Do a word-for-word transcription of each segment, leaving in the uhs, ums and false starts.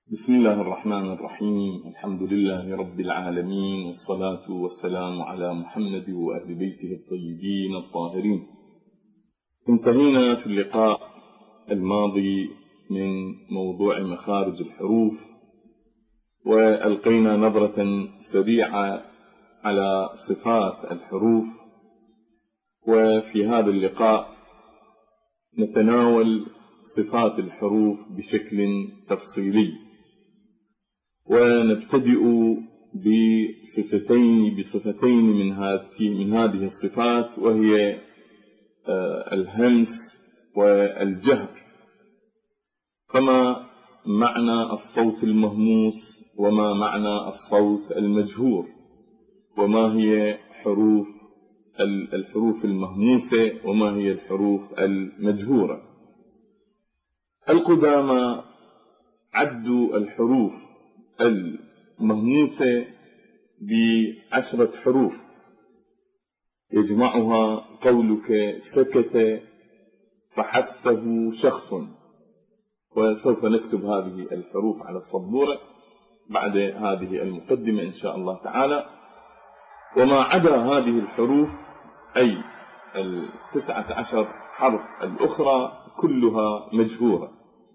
بسم الله الرحمن الرحيم. الحمد لله رب العالمين، والصلاة والسلام على محمد وأهل بيته الطيبين الطاهرين. انتهينا في اللقاء الماضي من موضوع مخارج الحروف، وألقينا نظرة سريعة على صفات الحروف، وفي هذا اللقاء نتناول صفات الحروف بشكل تفصيلي، ونبتدئ بصفتين بصفتين من هذه من هذه الصفات، وهي الهمس والجهر. فما معنى الصوت المهموس وما معنى الصوت المجهور، وما هي حروف الحروف المهموسة وما هي الحروف المجهورة؟ القدامى عدوا الحروف المهموسة بعشرة حروف، يجمعها قولك سكت فحثه شخص، وسوف نكتب هذه الحروف على السبورة بعد هذه المقدمة إن شاء الله تعالى. وما عدا هذه الحروف أي التسعة عشر حرف الأخرى كلها مجهورة.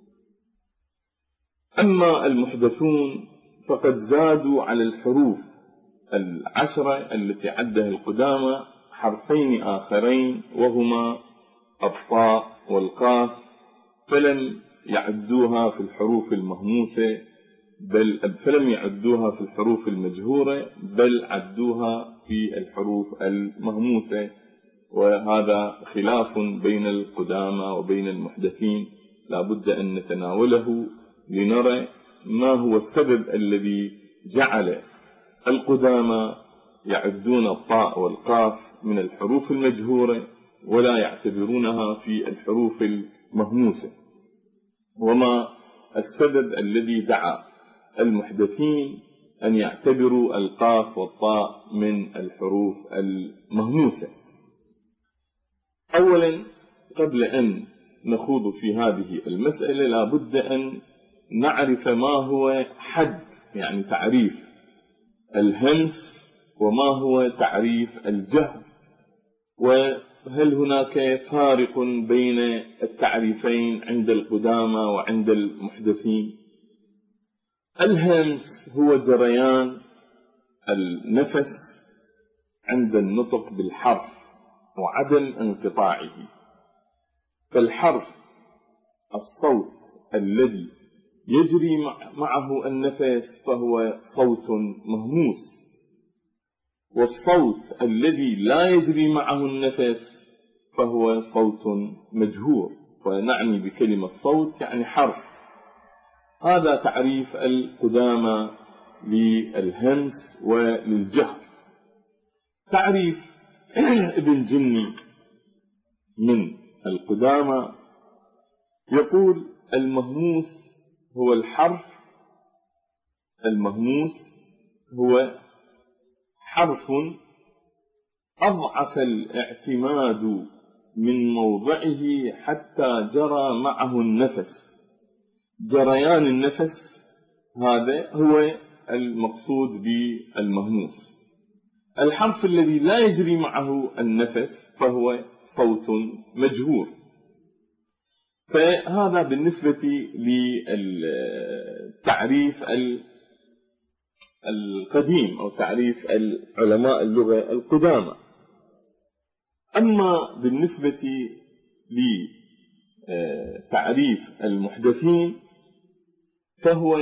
أما المحدثون فقد زادوا على الحروف العشرة التي عدها القدامى حرفين آخرين، وهما الطاء والقاف، فلم يعدوها في الحروف المهموسة بل فلم يعدوها في الحروف المجهورة، بل عدوها في الحروف المهموسة. وهذا خلاف بين القدامى وبين المحدثين لا بد أن نتناوله لنرى ما هو السبب الذي جعل القدامى يعدون الطاء والقاف من الحروف المجهورة ولا يعتبرونها في الحروف المهموسة، وما السبب الذي دعا المحدثين أن يعتبروا القاف والطاء من الحروف المهموسة. أولا، قبل أن نخوض في هذه المسألة لا بد أن نعرف ما هو حد، يعني تعريف الهمس، وما هو تعريف الجهر، وهل هناك فارق بين التعريفين عند القدامى وعند المحدثين. الهمس هو جريان النفس عند النطق بالحرف وعدم انقطاعه. فالحرف الصوت الذي يجري معه النفس فهو صوت مهموس، والصوت الذي لا يجري معه النفس فهو صوت مجهور، ونعني بكلمة صوت يعني حرف. هذا تعريف القدامى للهمس وللجهر. تعريف ابن جني من القدامى يقول: المهموس هو الحرف المهموس هو حرف أضعف الاعتماد من موضعه حتى جرى معه النفس. جريان النفس هذا هو المقصود بالمهموس. الحرف الذي لا يجري معه النفس فهو صوت مجهور. فهذا بالنسبة للتعريف القديم أو تعريف علماء اللغة القدامى. أما بالنسبة لتعريف المحدثين فهو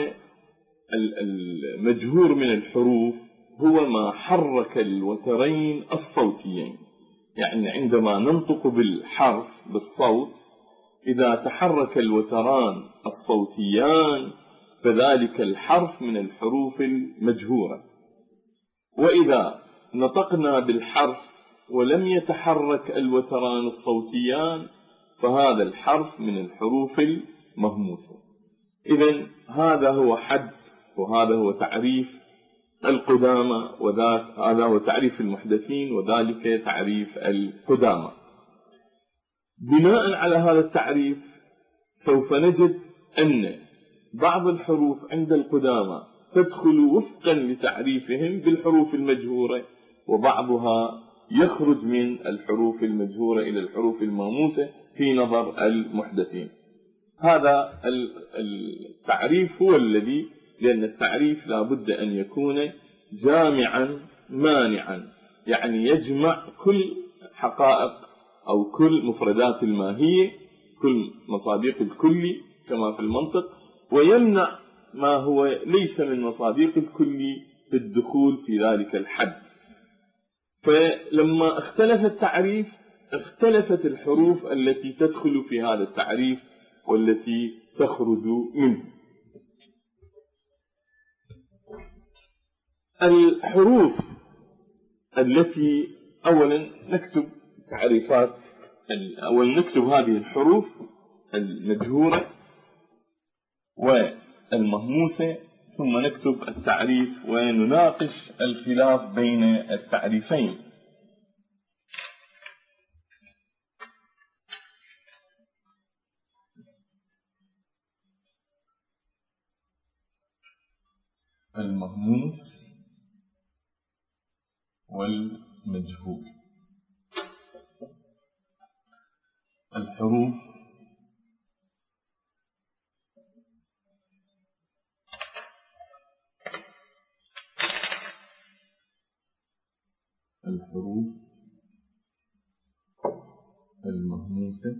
المجهور من الحروف هو ما حرك الوترين الصوتيين، يعني عندما ننطق بالحرف بالصوت إذا تحرك الوتران الصوتيان فذلك الحرف من الحروف المجهورة. وإذا نطقنا بالحرف ولم يتحرك الوتران الصوتيان فهذا الحرف من الحروف المهموسة. إذن هذا هو حد، وهذا هو تعريف القدامى، وذاك هذا هو تعريف المحدثين، وذلك تعريف القدامى. بناء على هذا التعريف سوف نجد أن بعض الحروف عند القدامى تدخل وفقا لتعريفهم بالحروف المجهورة، وبعضها يخرج من الحروف المجهورة إلى الحروف الماموسة في نظر المحدثين. هذا التعريف هو الذي، لأن التعريف لا بد أن يكون جامعا مانعا، يعني يجمع كل حقائق أو كل مفردات الماهية، كل مصادق الكل كما في المنطق، ويمنع ما هو ليس من مصادق الكل في الدخول في ذلك الحد. فلما اختلف التعريف اختلفت الحروف التي تدخل في هذا التعريف والتي تخرج منه. الحروف التي أولا نكتب تعريفات، أولا نكتب هذه الحروف المجهورة والمهموسة، ثم نكتب التعريف ونناقش الخلاف بين التعريفين. المهموس والمجهول. الحروف الحروف المهموسة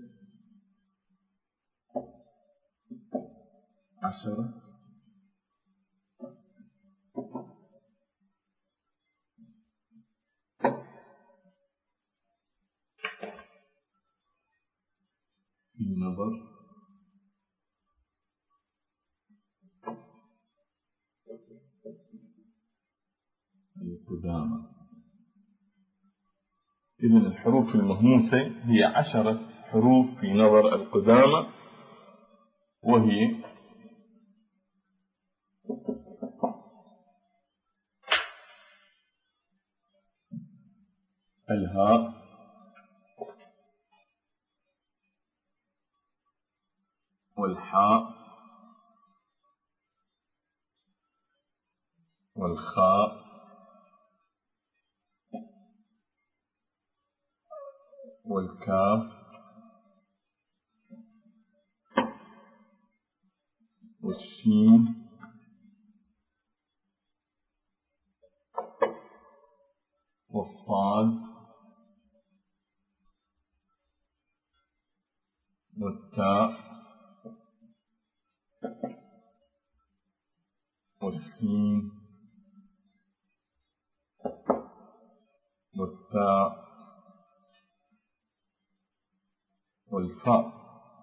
عشرة في نظر القدامى. إذن الحروف المهموسة هي عشرة حروف في نظر القدامى، وهي الهاء والحاء والخاء والكاف والشين والصاد والتاء والسين والثاء والفاء.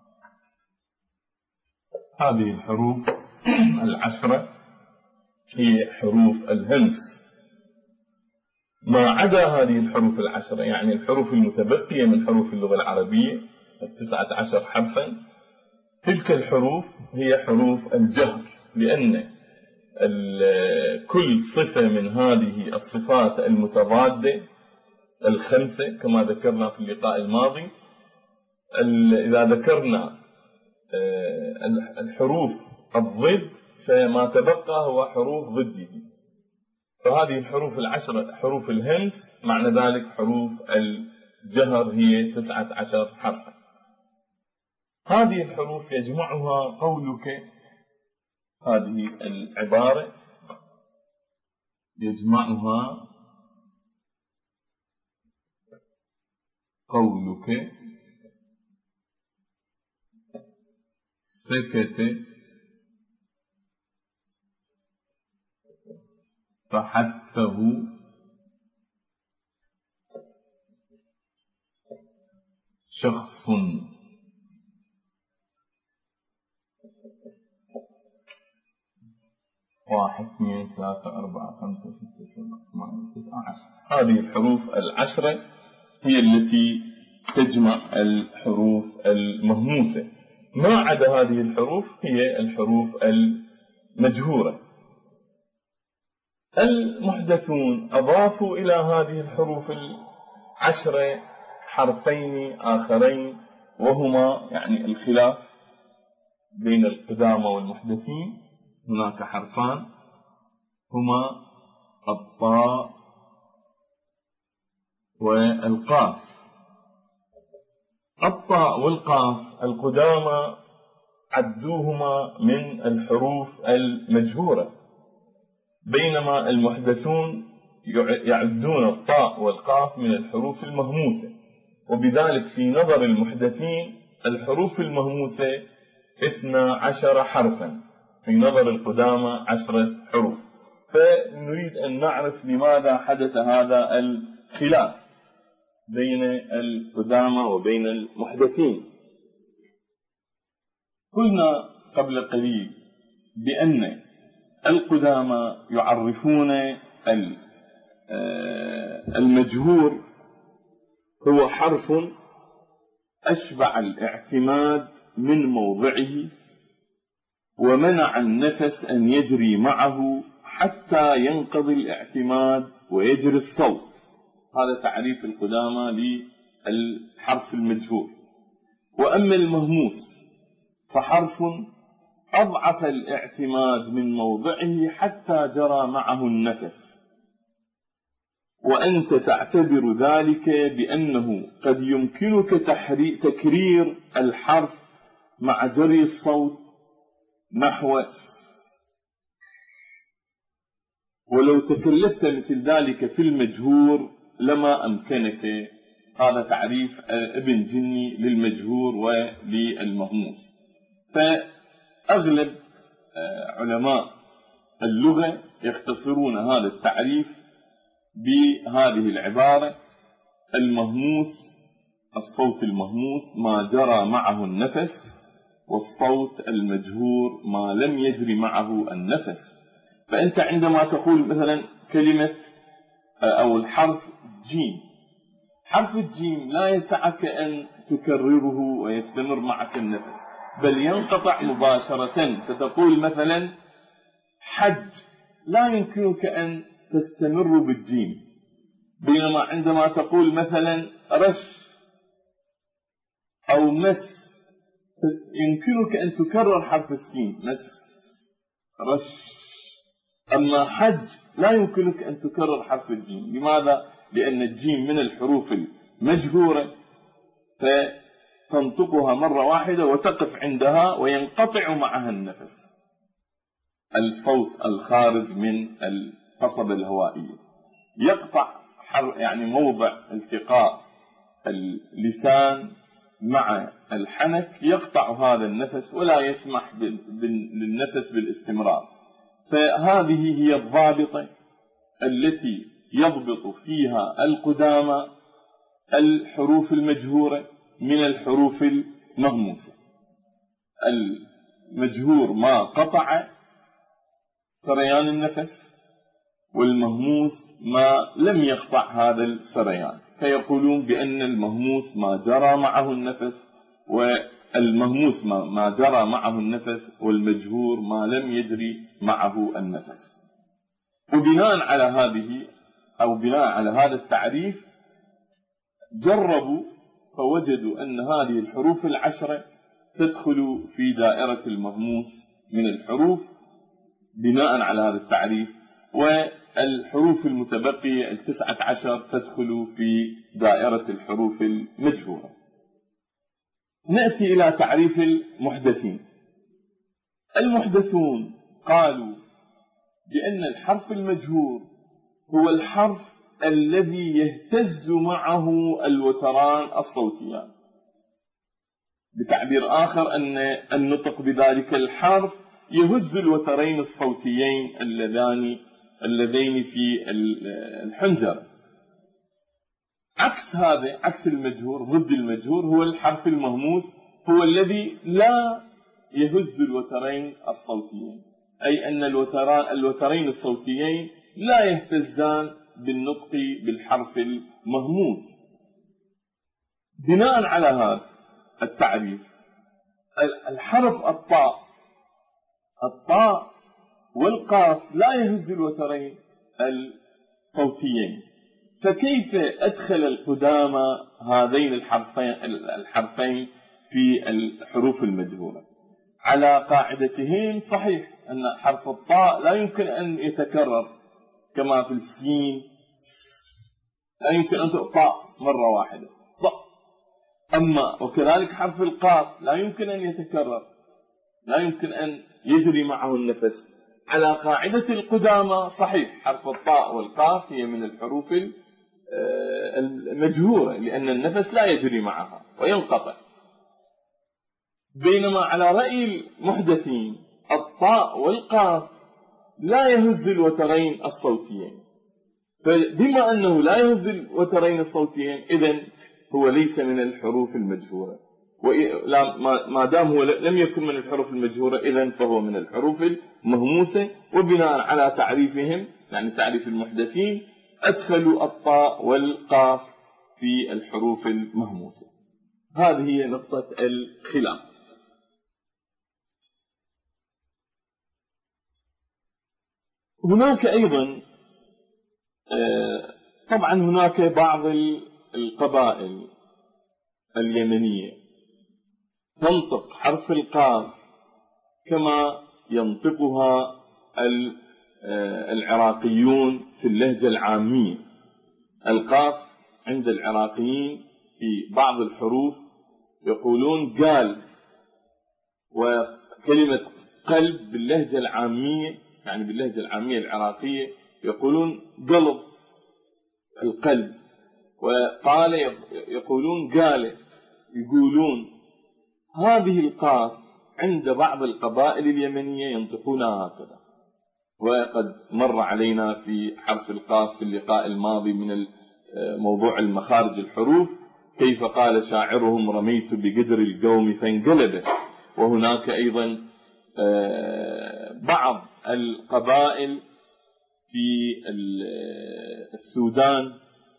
هذه الحروف العشرة هي حروف الهمس. ما عدا هذه الحروف العشرة، يعني الحروف المتبقية من حروف اللغة العربية التسعة عشر حرفا، تلك الحروف هي حروف الجهر، لأن كل صفة من هذه الصفات المتضادة الخمسة كما ذكرنا في اللقاء الماضي، إذا ذكرنا الحروف الضد فما تبقى هو حروف ضده. فهذه الحروف العشرة حروف الهمس، معنى ذلك حروف الجهر هي تسعة عشر حرفا. هذه الحروف يجمعها قولك، هذه العبارة يجمعها قولك سكت فحثه شخص. واحد اثنين ثلاثة أربعة خمسة ستة سبعة ثمانية تسعة عشر. هذه الحروف العشرة هي التي تجمع الحروف المهموسة. ما عدا هذه الحروف هي الحروف المجهورة. المحدثون أضافوا إلى هذه الحروف العشرة حرفين آخرين، وهما يعني الخلاف بين القدامى والمحدثين هناك حرفان هما الطاء والقاف. الطاء والقاف القدامى عدوهما من الحروف المجهورة، بينما المحدثون يعدون الطاء والقاف من الحروف المهموسة، وبذلك في نظر المحدثين الحروف المهموسة اثنا عشر حرفا، في نظر القدامى عشرة حروف. فنريد أن نعرف لماذا حدث هذا الخلاف بين القدامى وبين المحدثين. قلنا قبل قليل بأن القدامى يعرفون المجهور هو حرف أشبع الاعتماد من موضعه ومنع النفس أن يجري معه حتى ينقضي الاعتماد ويجري الصوت. هذا تعريف القدامى للحرف المجهور. وأما المهموس فحرف أضعف الاعتماد من موضعه حتى جرى معه النفس، وأنت تعتبر ذلك بأنه قد يمكنك تكرير الحرف مع جري الصوت نحو س، ولو تكلفت مثل ذلك في المجهور لما أمكنك. هذا تعريف ابن جني للمجهور وللمهموس. فأغلب علماء اللغة يختصرون هذا التعريف بهذه العبارة: المهموس الصوت المهموس ما جرى معه النفس، والصوت المجهور ما لم يجري معه النفس. فأنت عندما تقول مثلا كلمة أو الحرف جيم، حرف الجيم لا يسعك أن تكرره ويستمر معك النفس، بل ينقطع مباشرة. فتقول مثلا حج، لا يمكنك أن تستمر بالجيم، بينما عندما تقول مثلا رش أو مس يمكنك أن تكرر حرف السين، مس رش. أما حج لا يمكنك أن تكرر حرف الجيم. لماذا؟ لأن الجيم من الحروف المجهورة، فتنطقها مرة واحدة وتقف عندها وينقطع معها النفس، الصوت الخارج من القصبة الهوائية يقطع، يعني موضع التقاء اللسان مع الحنك يقطع هذا النفس ولا يسمح للنفس بالاستمرار. فهذه هي الضابطة التي يضبط فيها القدامى الحروف المجهورة من الحروف المهموسة. المجهور ما قطع سريان النفس، والمهموس ما لم يقطع هذا السريان، فيقولون بأن المهموس ما جرى معه النفس، والمهموس ما, ما جرى معه النفس، والمجهور ما لم يجري معه النفس. وبناء على هذه أو بناء على هذا التعريف جربوا فوجدوا أن هذه الحروف العشرة تدخل في دائرة المهموس من الحروف بناء على هذا التعريف، والحروف المتبقية التسعة عشر تدخل في دائرة الحروف المجهورة. نأتي إلى تعريف المحدثين. المحدثون قالوا بأن الحرف المجهور هو الحرف الذي يهتز معه الوتران الصوتيان. بتعبير آخر أن النطق بذلك الحرف يهز الوترين الصوتيين اللذان اللذين في الحنجرة. عكس هذا، عكس المجهور، ضد المجهور هو الحرف المهموس، هو الذي لا يهز الوترين الصوتيين، أي أن الوترين الصوتيين لا يهتزان بالنطق بالحرف المهموس. بناء على هذا التعريف الحرف الطاء الطاء والقاف لا يهز الوترين الصوتيين، فكيف أدخل القدامى هذين الحرفين الحرفين في الحروف المجهورة؟ على قاعدتهم صحيح أن حرف الطاء لا يمكن أن يتكرر كما في السين، لا يمكن أن تقطع مرة واحدة ض. أما وكذلك حرف القاف لا يمكن أن يتكرر، لا يمكن أن يجري معه النفس. على قاعدة القدامى صحيح حرف الطاء والقاف هي من الحروف المجهورة لأن النفس لا يجري معها وينقطع. بينما على رأي المحدثين الطاء والقاف لا يهز الوترين الصوتيين، فبما أنه لا يهز الوترين الصوتيين إذن هو ليس من الحروف المجهورة، ما دام هو لم يكن من الحروف المجهورة إذن فهو من الحروف المهموسة. وبناء على تعريفهم يعني تعريف المحدثين أدخلوا الطاء والقاف في الحروف المهموسة. هذه هي نقطة الخلاف. هناك أيضا طبعا هناك بعض القبائل اليمنية تنطق حرف القاف كما ينطقها العراقيون في اللهجة العامية. القاف عند العراقيين في بعض الحروف يقولون قال، وكلمة قلب باللهجة العامية يعني باللهجة العامية العراقية يقولون قلب القلب، وقال يقولون قال يقولون. هذه القاف عند بعض القبائل اليمنية ينطقونها هكذا، وقد مر علينا في حرف القاف في اللقاء الماضي من موضوع المخارج الحروف كيف قال شاعرهم رميت بقدر القوم فانقلبه. وهناك أيضا بعض القبائل في السودان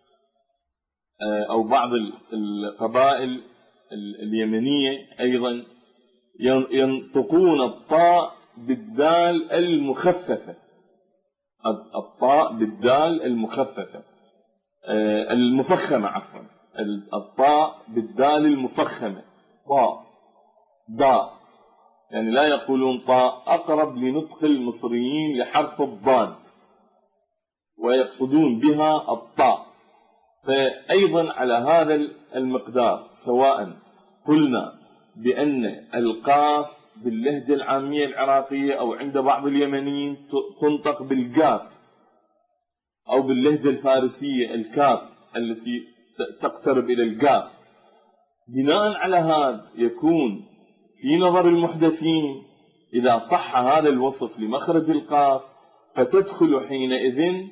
أو بعض القبائل اليمنية أيضا ينطقون الطاء بالدال المخففة، الطاء بالدال المخففة المفخمة عفوا الطاء بالدال المفخمة طاء ضاء، يعني لا يقولون طاء، أقرب لنطق المصريين لحرف الضاد ويقصدون بها الطاء. فأيضا على هذا المقدار سواء قلنا بأن القاف باللهجة العامية العراقية أو عند بعض اليمنيين تنطق بالقاف، أو باللهجة الفارسية الكاف التي تقترب إلى القاف، بناء على هذا يكون في نظر المحدثين إذا صح هذا الوصف لمخرج القاف فتدخل حينئذ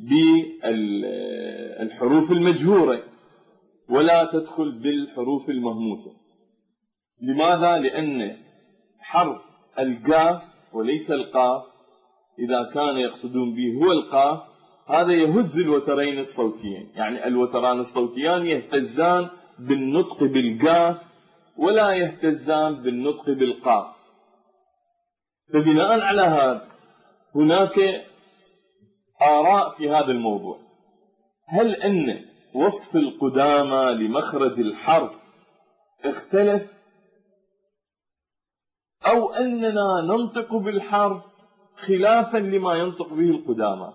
بالحروف المجهورة ولا تدخل بالحروف المهموسة. لماذا؟ لأن حرف القاف وليس القاف إذا كان يقصدون به هو القاف هذا يهز الوترين الصوتيين، يعني الوتران الصوتيان يهتزان بالنطق بالقاف ولا يهتزان بالنطق بالقاف. فبناء على هذا هناك آراء في هذا الموضوع، هل أن وصف القدامى لمخرج الحرف اختلف أو أننا ننطق بالحرف خلافا لما ينطق به القدامى؟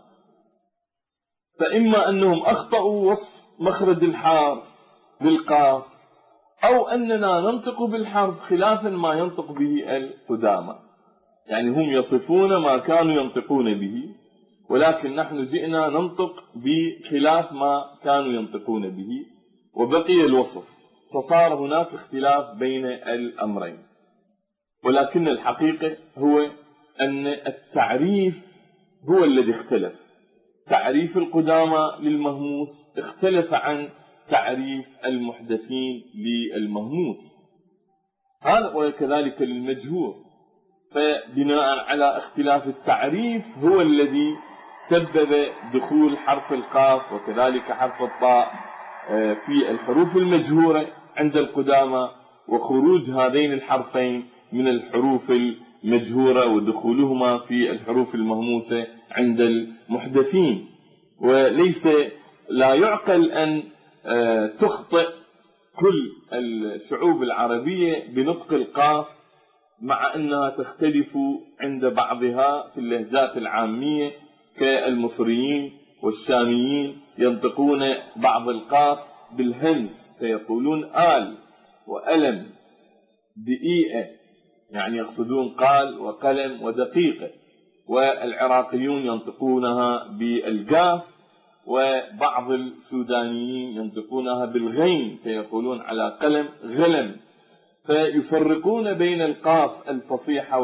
فإما أنهم أخطأوا وصف مخرج الحرف للقاف أو أننا ننطق بالحرف خلافا ما ينطق به القدامى، يعني هم يصفون ما كانوا ينطقون به ولكن نحن جئنا ننطق بخلاف ما كانوا ينطقون به وبقي الوصف، فصار هناك اختلاف بين الأمرين. ولكن الحقيقة هو أن التعريف هو الذي اختلف، تعريف القدامى للمهموس اختلف عن تعريف المحدثين للمهموس، هذا وكذلك للمجهور. فبناء على اختلاف التعريف هو الذي سبب دخول حرف القاف وكذلك حرف الطاء في الحروف المجهورة عند القدامى وخروج هذين الحرفين من الحروف المجهورة ودخولهما في الحروف المهموسة عند المحدثين. وليس لا يعقل أن تخطئ كل الشعوب العربية بنطق القاف مع أنها تختلف عند بعضها في اللهجات العامية، كالمصريين والشاميين ينطقون بعض القاف بالهمز فيقولون آل وألم، دقيقة يعني يقصدون قال وقلم ودقيقة، والعراقيون ينطقونها بالقاف، وبعض السودانيين ينطقونها بالغين فيقولون على قلم غلم، فيفرقون بين القاف الفصيحة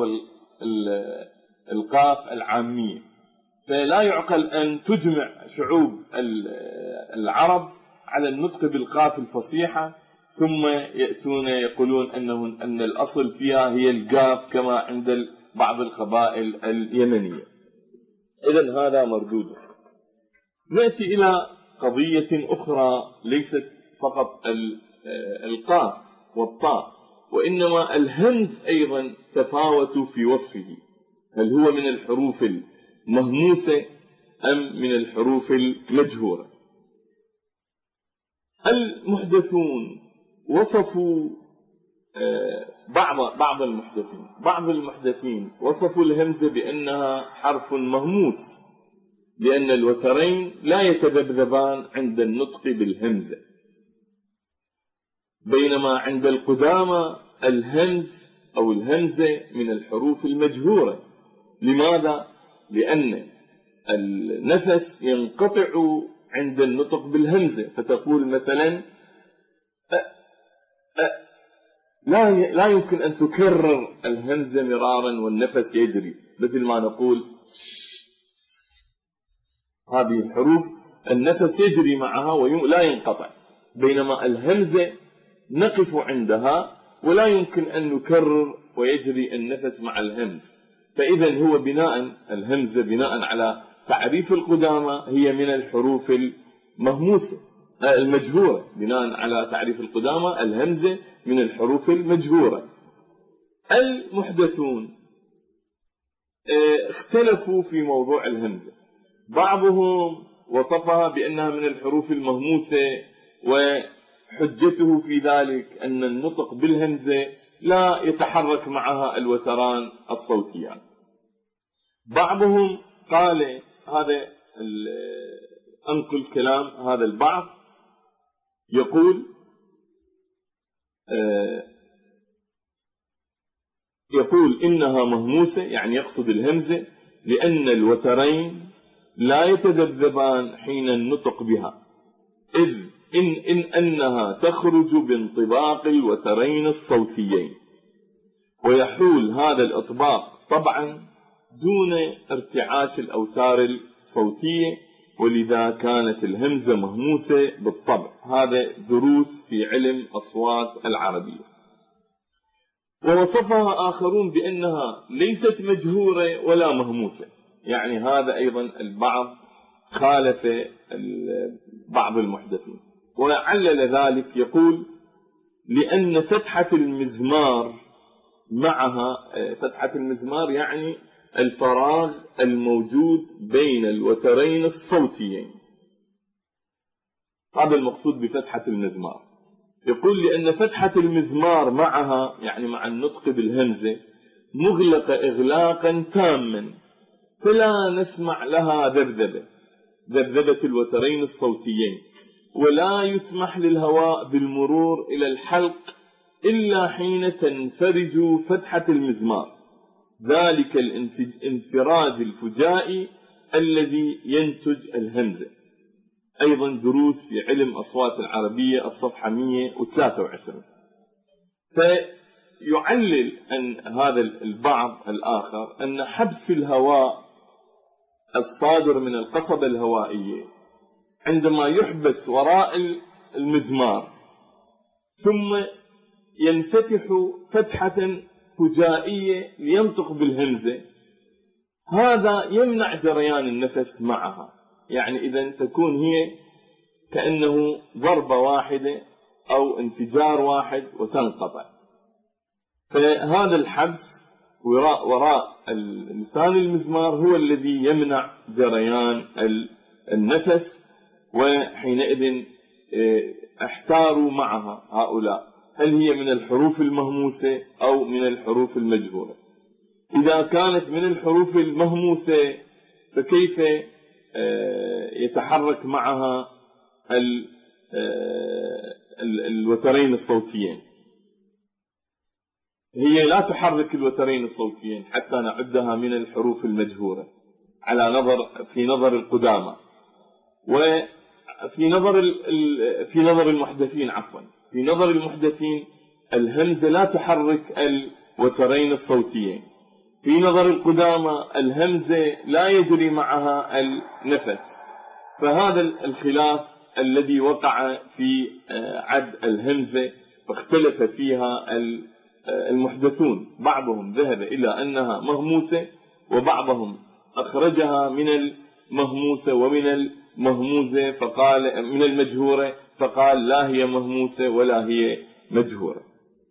والقاف العامية. فلا يعقل أن تجمع شعوب العرب على النطق بالقاف الفصيحة ثم يأتون يقولون أنه أن الأصل فيها هي القاف كما عند بعض القبائل اليمنية. إذن هذا مردود. نأتي إلى قضية أخرى ليست فقط القاف والطاء، وإنما الهمز أيضا تفاوت في وصفه، هل هو من الحروف المهموسة أم من الحروف المجهورة؟ المحدثون وصفوا بعض بعض المحدثين بعض المحدثين وصفوا الهمزة بأنها حرف مهموس، لأن الوترين لا يتذبذبان عند النطق بالهمزة، بينما عند القدامى الهمز أو الهمزة من الحروف المجهورة. لماذا؟ لأن النفس ينقطع عند النطق بالهمزة، فتقول مثلا أ أ لا لا يمكن أن تكرر الهمزة مرارا والنفس يجري، مثل ما نقول هذه الحروف النفس يجري معها ولا ينقطع، بينما الهمزة نقف عندها ولا يمكن أن نكرر ويجري النفس مع الهمز. فإذا هو بناء الهمزة بناء على تعريف القدامى هي من الحروف المهموسة المجهورة، بناء على تعريف القدامى الهمزة من الحروف المجهورة. المحدثون اختلفوا في موضوع الهمزة، بعضهم وصفها بأنها من الحروف المهموسة وحجته في ذلك أن النطق بالهمزة لا يتحرك معها الوتران الصوتيان. بعضهم قال هذا أنقل كلام هذا البعض، يقول يقول إنها مهموسة، يعني يقصد الهمزة، لأن الوترين لا يتذبذبان حين النطق بها، إذ إن, إن أنها تخرج بانطباق الوترين الصوتيين، ويحول هذا الإطباق طبعا دون ارتعاش الأوتار الصوتية، ولذا كانت الهمزة مهموسة بالطبع. هذا دروس في علم أصوات العربية. ووصفها آخرون بأنها ليست مجهورة ولا مهموسة، يعني هذا أيضا البعض خالف بعض المحدثين، وعلل ذلك يقول لأن فتحة المزمار معها، فتحة المزمار يعني الفراغ الموجود بين الوترين الصوتيين، هذا المقصود بفتحة المزمار. يقول لأن فتحة المزمار معها يعني مع النطق بالهمزة مغلقة إغلاقا تاما، فلا نسمع لها ذبذبة ذبذبة الوترين الصوتيين، ولا يسمح للهواء بالمرور إلى الحلق إلا حين تنفرج فتحة المزمار، ذلك الانفراج الفجائي الذي ينتج الهمزة. أيضا دروس في علم أصوات العربية الصفحة مئة وثلاثة وعشرين. فيعلل أن هذا البعض الآخر أن حبس الهواء الصادر من القصبة الهوائية عندما يحبس وراء المزمار ثم ينفتح فتحة فجائية لينطق بالهمزة، هذا يمنع جريان النفس معها، يعني إذا تكون هي كأنه ضربة واحدة أو انفجار واحد وتنقطع. فهذا الحبس وراء, وراء لسان المزمار هو الذي يمنع جريان النفس، وحينئذ احتاروا معها هؤلاء، هل هي من الحروف المهموسة أو من الحروف المجهورة؟ إذا كانت من الحروف المهموسة فكيف يتحرك معها الوترين الصوتيين؟ هي لا تحرك الوترين الصوتيين حتى نعدها من الحروف المجهورة على نظر في نظر القدامى، وفي نظر في نظر المحدثين عفوا في نظر المحدثين الهمزة لا تحرك الوترين الصوتيين. في نظر القدامى الهمزة لا يجري معها النفس. فهذا الخلاف الذي وقع في عد الهمزة فاختلف فيها المحدثون، بعضهم ذهب إلى أنها مهموسة وبعضهم أخرجها من المهموسة ومن المهموزة فقال من المجهورة فقال لا هي مهموسة ولا هي مجهورة.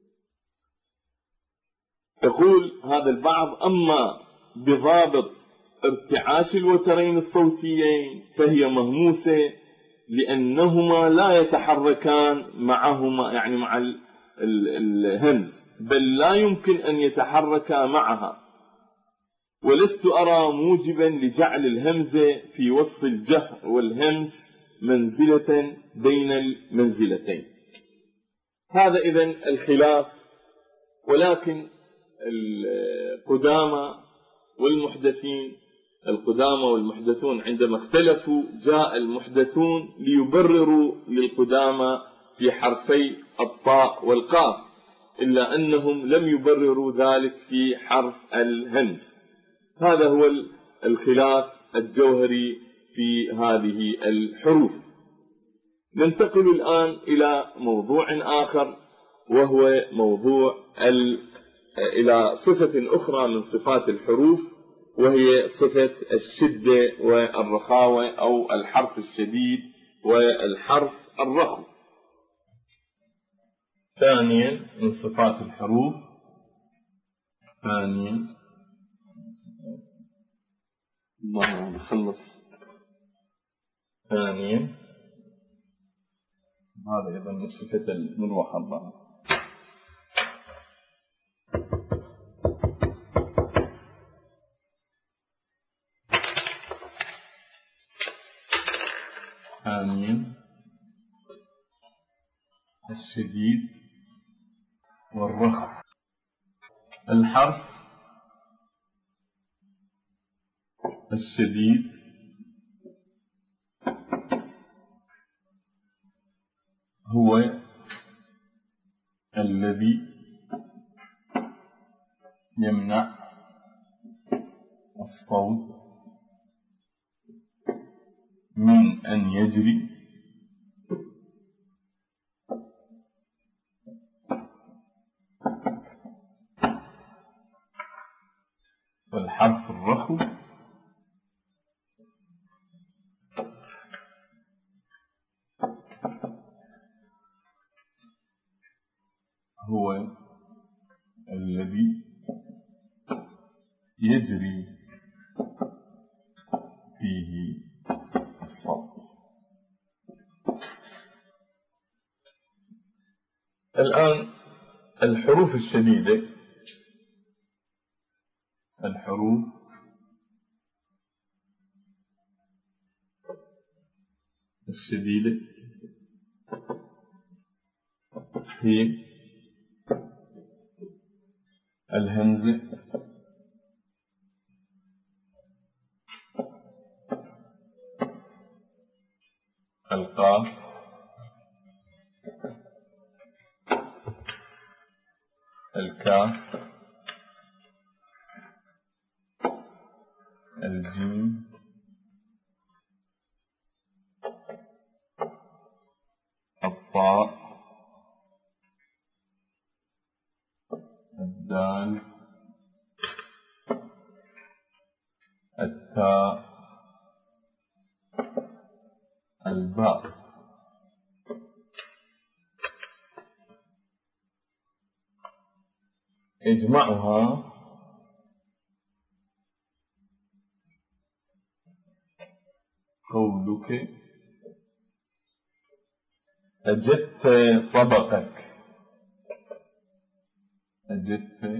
يقول هذا البعض: أما بضابط ارتعاش الوترين الصوتيين فهي مهموسة لأنهما لا يتحركان معهما، يعني مع الهمز، بل لا يمكن أن يتحركا معها، ولست أرى موجبا لجعل الهمزة في وصف الجهر والهمز منزلة بين المنزلتين. هذا إذن الخلاف. ولكن القدامى والمحدثين القدامى والمحدثون عندما اختلفوا جاء المحدثون ليبرروا للقدامى في حرفي الطاء والقاف، إلا أنهم لم يبرروا ذلك في حرف الهمز. هذا هو الخلاف الجوهري في هذه الحروف. ننتقل الآن إلى موضوع آخر، وهو موضوع إلى صفة أخرى من صفات الحروف، وهي صفة الشدة والرخاوة أو الحرف الشديد والحرف الرخو. ثانيا من صفات الحروف ثانيا الله نخلص ثانيا هذا أيضا من صفة المروحة الله ثانيا الشديد والرخو. الحرف الشديد هو الذي يمنع الصوت من أن يجري والحرف الرخو هو الذي يجري فيه الصوت. الآن الحروف الشديدة الحروف الشديدة هي الهمزة القاف الكاف الجيم الطاء الدال التاء الباء. اجمعها قولك أجدت طبقك أجدت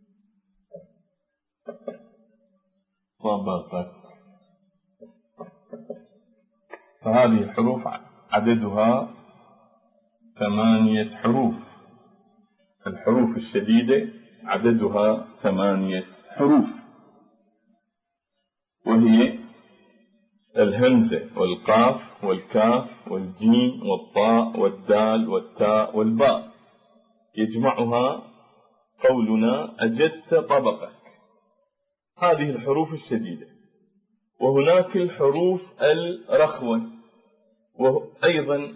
طبقك. فهذه الحروف عددها ثمانية حروف. الحروف الشديدة عددها ثمانية حروف، وهي الهمزة والقاف والكاف والجيم والطاء والدال والتاء والباء. يجمعها قولنا أجدت طبقك. هذه الحروف الشديدة. وهناك الحروف الرخوة، وأيضا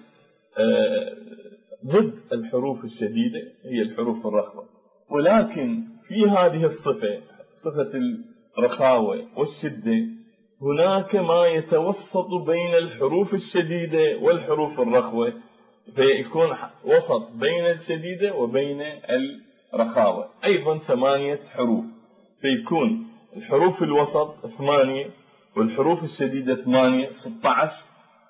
ضد الحروف الشديدة هي الحروف الرخوة. ولكن في هذه الصفة، صفة الرخاوة والشدة، هناك ما يتوسط بين الحروف الشديدة والحروف الرخوة، فيكون وسط بين الشديدة وبين الرخاوة. أيضا ثمانية حروف، فيكون الحروف الوسط ثمانية والحروف الشديدة ثمانية، ستة عشر.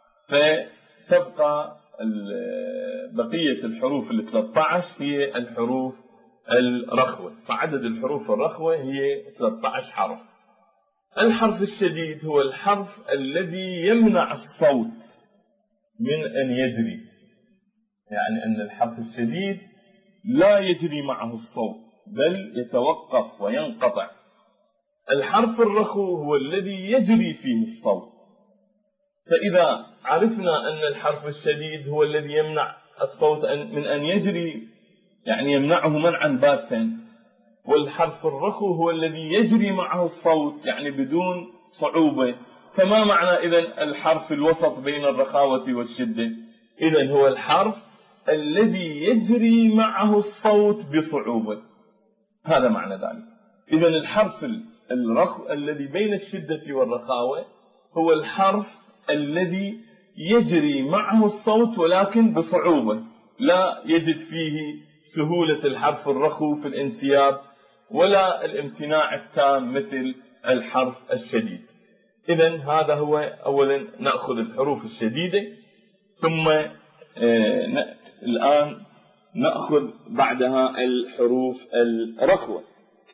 فتبقى بقية الحروف ال ثلاثة عشر هي الحروف الرخوة. فعدد الحروف الرخوة هي ثلاثة عشر حرف. الحرف الشديد هو الحرف الذي يمنع الصوت من أن يجري، يعني أن الحرف الشديد لا يجري معه الصوت بل يتوقف وينقطع. الحرف الرخو هو الذي يجري فيه الصوت. فإذا عرفنا أن الحرف الشديد هو الذي يمنع الصوت من أن يجري، يعني يمنعه منعا باتا، والحرف الرخو هو الذي يجري معه الصوت يعني بدون صعوبة، فما معنى إذن الحرف الوسط بين الرخاوة والشدة؟ إذن هو الحرف الذي يجري معه الصوت بصعوبة، هذا معنى ذلك. إذن الحرف الرخو الذي بين الشدة والرخاوة هو الحرف الذي يجري معه الصوت ولكن بصعوبة، لا يجد فيه سهولة الحرف الرخو في الانسياب ولا الامتناع التام مثل الحرف الشديد. إذن هذا هو. أولا نأخذ الحروف الشديدة، ثم آه الآن نأخذ بعدها الحروف الرخوة.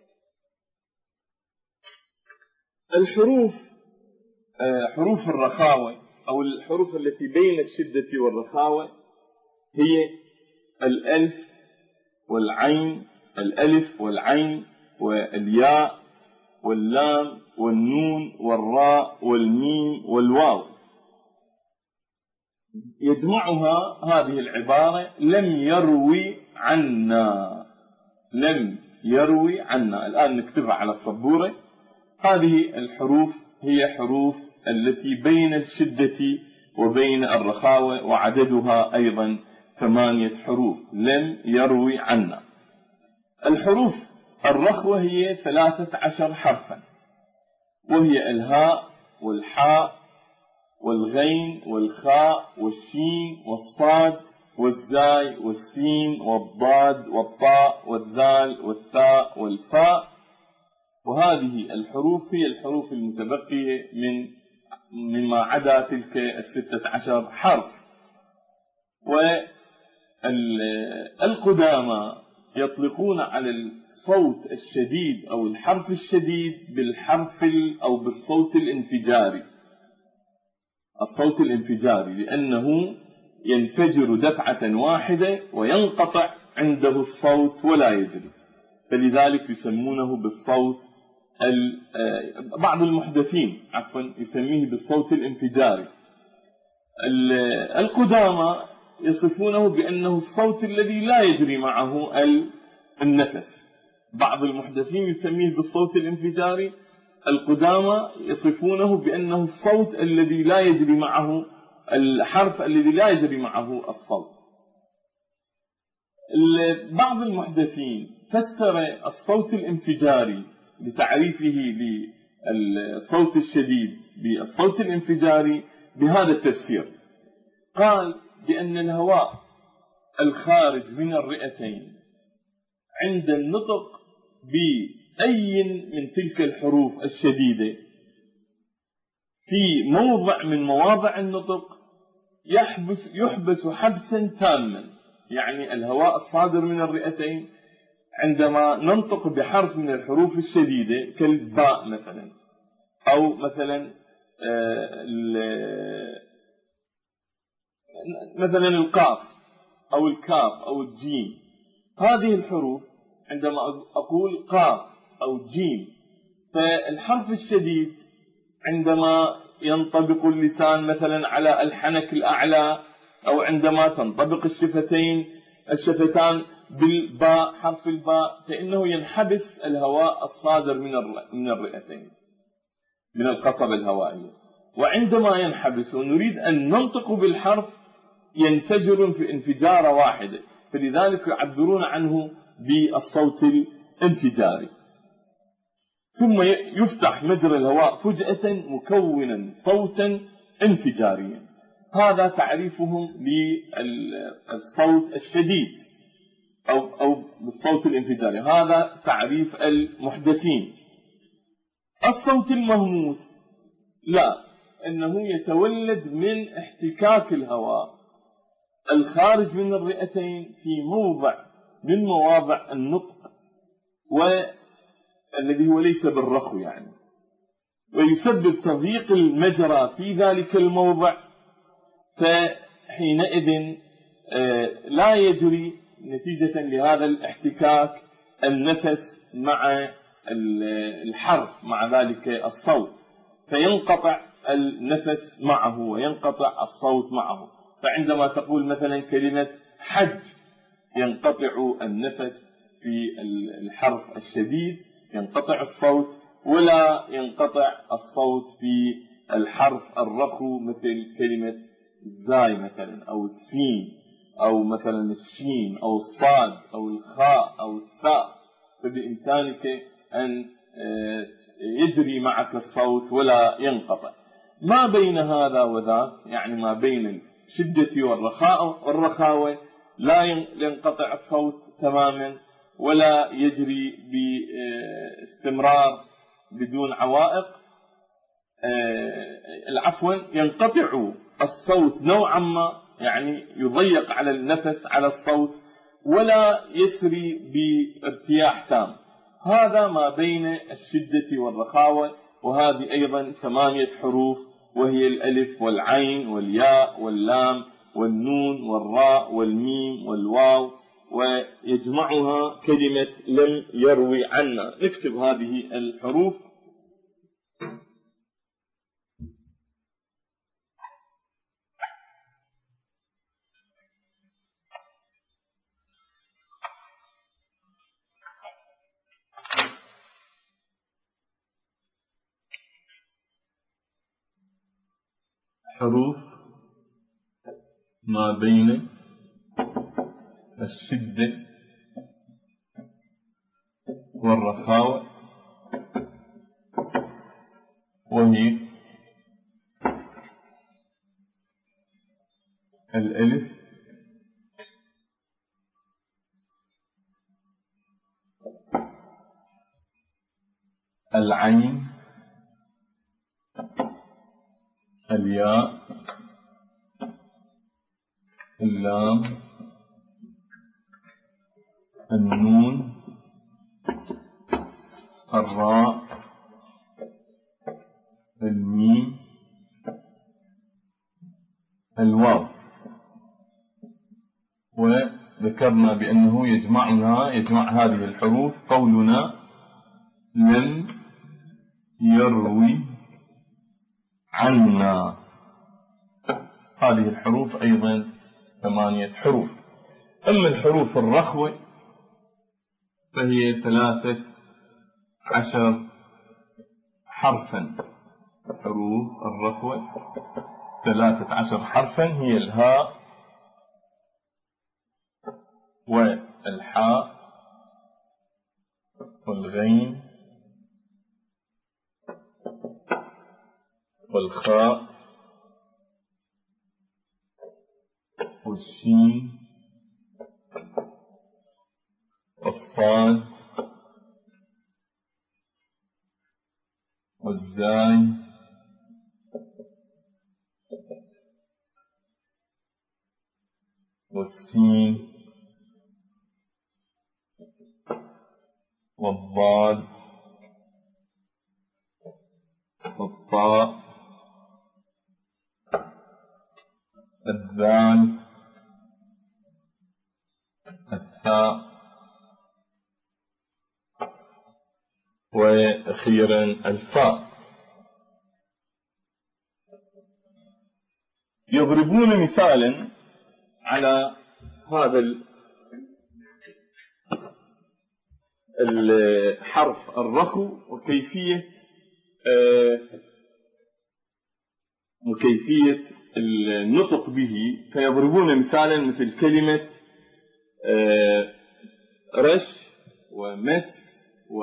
الحروف آه حروف الرخاوة أو الحروف التي بين الشدة والرخاوة هي الألف والعين، الألف والعين والياء واللام والنون والراء والميم والواو. يجمعها هذه العبارة لم يروي عنا. لم يروي عنا. الآن نكتبها على السبورة. هذه الحروف هي حروف التي بين الشدة وبين الرخاوة، وعددها أيضا ثمانية حروف. لم يروي عنا. الحروف الرخوة هي ثلاثة عشر حرفا، وهي الهاء والحاء والغين والخاء والشين والصاد والزاي والسين والضاد والطاء والذال والثاء والفاء. وهذه الحروف هي الحروف المتبقية من مما عدا تلك الستة عشر حرف. والقدامى يطلقون على الصوت الشديد أو الحرف الشديد بالحرف أو بالصوت الانفجاري. الصوت الانفجاري لأنه ينفجر دفعة واحدة وينقطع عنده الصوت ولا يجري، فلذلك يسمونه بالصوت. بعض المحدثين عفوا يسميه بالصوت الانفجاري. القدامى يصفونه بأنه الصوت الذي لا يجري معه النفس. بعض المحدثين يسميه بالصوت الانفجاري. القدامى يصفونه بأنه الصوت الذي لا يجري معه الحرف الذي لا يجري معه الصوت. بعض المحدثين فسر الصوت الانفجاري بتعريفه للصوت الشديد بالصوت الانفجاري بهذا التفسير. قال بأن الهواء الخارج من الرئتين عند النطق بأي من تلك الحروف الشديدة في موضع من مواضع النطق يحبس, يحبس حبسا تاما، يعني الهواء الصادر من الرئتين عندما ننطق بحرف من الحروف الشديدة كالباء مثلا، أو مثلا مثلا القاف أو الكاف أو الجيم، هذه الحروف عندما أقول قاف أو جيم، فالحرف الشديد عندما ينطبق اللسان مثلا على الحنك الأعلى، أو عندما تنطبق الشفتين الشفتان بالباء حرف الباء، فإنه ينحبس الهواء الصادر من من الرئتين من القصبة الهوائية، وعندما ينحبس ونريد أن ننطق بالحرف ينفجر في انفجارة واحدة، فلذلك يعبرون عنه بالصوت الانفجاري. ثم يفتح مجرى الهواء فجأة مكونا صوتا انفجاريا. هذا تعريفهم للصوت الشديد أو أو بالصوت الانفجاري، هذا تعريف المحدثين. الصوت المهموس لا، إنه يتولد من احتكاك الهواء الخارج من الرئتين في موضع من مواضع النطق، والذي هو ليس بالرخو يعني، ويسبب تضييق المجرى في ذلك الموضع، فحينئذ لا يجري نتيجة لهذا الاحتكاك النفس مع الحرف مع ذلك الصوت، فينقطع النفس معه وينقطع الصوت معه. فعندما تقول مثلا كلمة حج ينقطع النفس في الحرف الشديد، ينقطع الصوت، ولا ينقطع الصوت في الحرف الرخو مثل كلمة زاي مثلا أو السين أو مثلا الشين أو الصاد أو الخاء أو الثاء، فبإمكانك أن يجري معك الصوت ولا ينقطع. ما بين هذا وذاك يعني ما بين الشدة والرخاء والرخاوة لا ينقطع الصوت تماما ولا يجري باستمرار بدون عوائق، العفو ينقطع الصوت نوعا ما يعني يضيق على النفس على الصوت ولا يسري بارتياح تام. هذا ما بين الشدة والرخاوة. وهذه أيضا ثمانية حروف، وهي الألف والعين والياء واللام والنون والراء والميم والواو، ويجمعها كلمة لم يروي عنا. نكتب هذه الحروف. حروف ما بين الشدة والرخاوة، وهي الألف العين الياء اللام النون الراء الميم الواو. وذكرنا بأنه يجمعنا يجمع هذه الحروف قولنا لم يروي عنا. هذه الحروف أيضا ثمانية حروف. أما الحروف الرخوة فهي ثلاثة عشر حرفا. حروف الرخوة ثلاثة عشر حرفا، هي الهاء والحاء والغين والخاء والشين والصاد والزاي والسين والضاد والطاء الذال الثاء وأخيرا الفاء. يضربون مثالا على هذا الحرف الرخو وكيفية وكيفية النطق به، فيضربون مثالا مثل كلمة رش ومس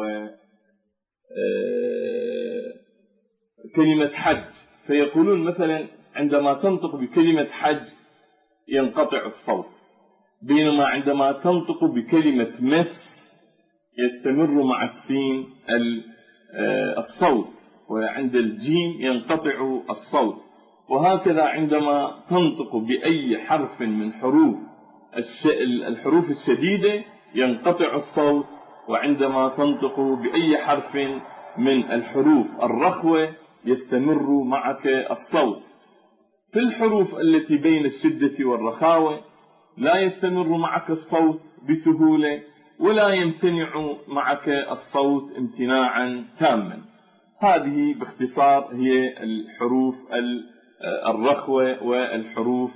وكلمة حج، فيقولون مثلا عندما تنطق بكلمة حج ينقطع الصوت، بينما عندما تنطق بكلمة مس يستمر مع السين الصوت، وعند الجيم ينقطع الصوت. وهكذا عندما تنطق بأي حرف من حروف الحروف الشديدة ينقطع الصوت، وعندما تنطق بأي حرف من الحروف الرخوة يستمر معك الصوت. في الحروف التي بين الشدة والرخاوة لا يستمر معك الصوت بسهولة ولا يمتنع معك الصوت امتناعا تاما. هذه باختصار هي الحروف الرخوة والحروف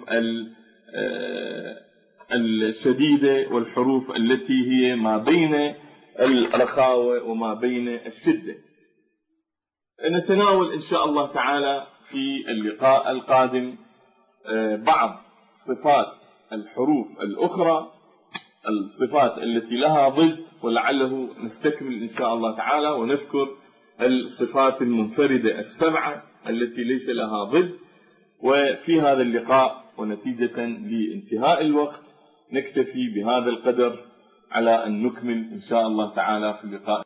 الشديدة والحروف التي هي ما بين الرخاوة وما بين الشدة. نتناول إن شاء الله تعالى في اللقاء القادم بعض صفات الحروف الأخرى، الصفات التي لها ضد، ولعله نستكمل إن شاء الله تعالى ونذكر الصفات المنفردة السبعة التي ليس لها ضد. وفي هذا اللقاء ونتيجة لانتهاء الوقت نكتفي بهذا القدر على أن نكمل إن شاء الله تعالى في اللقاء